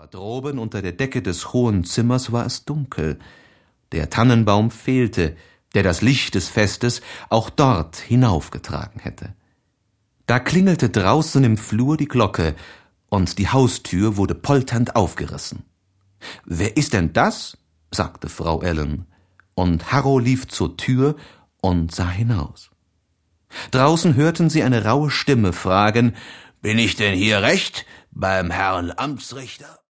Droben unter der Decke des hohen Zimmers war es dunkel. Der Tannenbaum fehlte, der das Licht des Festes auch dort hinaufgetragen hätte. Da klingelte draußen im Flur die Glocke, und die Haustür wurde polternd aufgerissen. »Wer ist denn das?« sagte Frau Ellen, und Harro lief zur Tür und sah hinaus. Draußen hörten sie eine raue Stimme fragen: »Bin ich denn hier recht, beim Herrn Amtsrichter?«